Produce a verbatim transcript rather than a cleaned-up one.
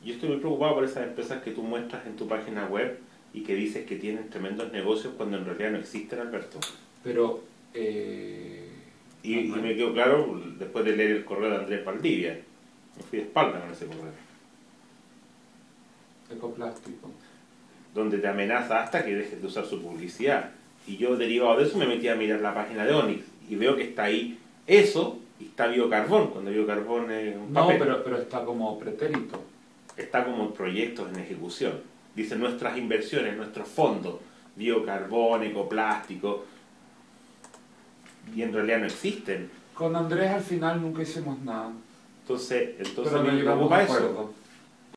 yo estoy muy preocupado por esas empresas que tú muestras en tu página web y que dices que tienen tremendos negocios cuando en realidad no existen, Alberto. Pero... Eh, y, y me quedó claro después de leer el correo de Andrés Valdivia. Me fui de espalda con ese correo. Ecoplástico. Donde te amenaza hasta que dejes de usar su publicidad. Y yo, derivado de eso, me metí a mirar la página de Onyx y veo que está ahí eso y está biocarbón, cuando biocarbón es un papel. No, pero, pero está como pretérito. Está como proyectos en ejecución. Dice nuestras inversiones, nuestros fondos, biocarbón, ecoplástico, y en realidad no existen. Con Andrés al final nunca hicimos nada. Entonces, entonces pero a mí no me llegamos preocupa a eso. acuerdo.